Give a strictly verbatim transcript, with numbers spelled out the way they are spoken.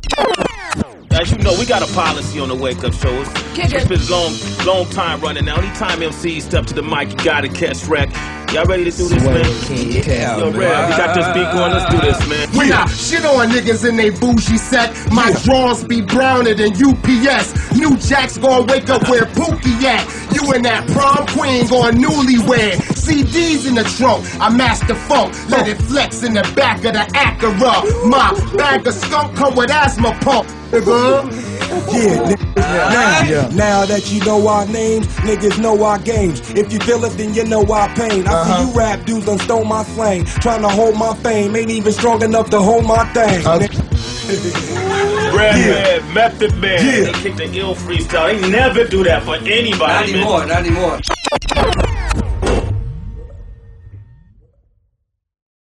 As you know, we got a policy on the Wake Up Show. It's been long, long time running now. Anytime M Cs step to the mic, you gotta catch wreck. Y'all ready to do this, man? Yeah, Yo, man. Red, we got this beat going. Let's do this, man. We not shit on niggas in they bougie set. My yeah. drawers be browner than U P S. New Jacks gonna wake up where Pookie at. You and that prom queen going newlywed. C Ds in the trunk, I master funk. Let it flex in the back of the Acura. My bag of skunk come with asthma pump. Yeah, nigga. Now, yeah. now that you know our names, niggas know our games. If you feel it, then you know our pain. I uh-huh. see you rap dudes done stole my flame, trying to hold my fame. Ain't even strong enough to hold my thing. Uh, Red yeah. Man, Method Man, yeah. They kick the ill freestyle. They never do that for anybody. Not anymore, man. not anymore.